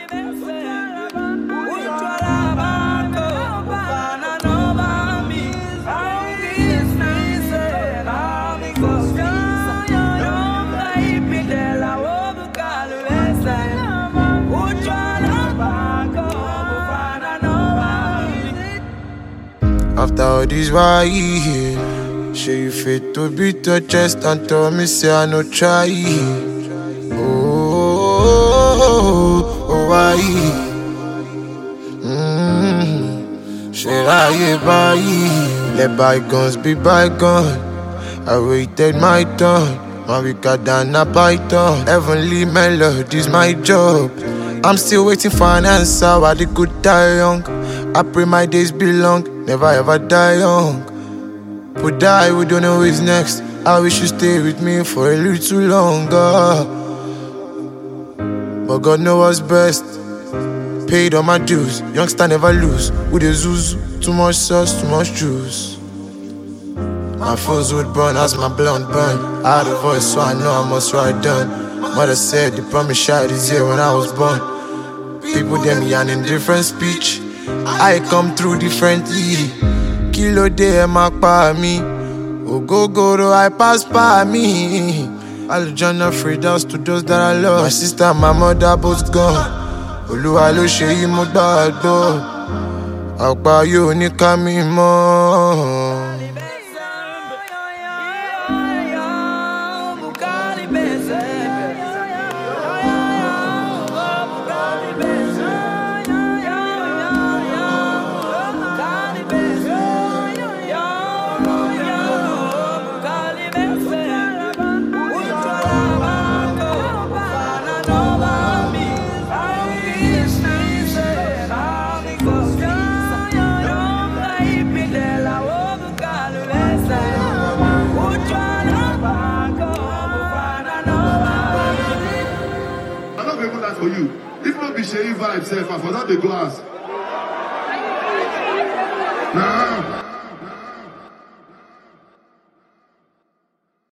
After all this, why you here? Sure you fit to beat your chest and tell me say I no try. Why? Should I buy? Let bygones be bygones. I waited my turn. My weaker than a python. Heavenly melodies, my job. I'm still waiting for an answer. Why they could die young? I pray my days be long. Never ever die young. But die, we don't know who's next. I wish you stay with me for a little longer. But God knows what's best. Paid all my dues, youngster never lose. With the zoos, too much sauce, too much juice. My foes would burn as my blunt burn. I had a voice, so I know I must write down. Mother said the promise shot is here when I was born. People them yarn in different speech. I come through differently. Kilo day mark by me. Ogogoro I pass by me. Alujana Fridas to those that I love. My sister and my mother both gone. Oluwa lo ṣe yí mo gbàgbọ́. Àpá yóò ní ká mi mọ́. For you. If not be Sheyi vibe, I forgot the glass. Nah.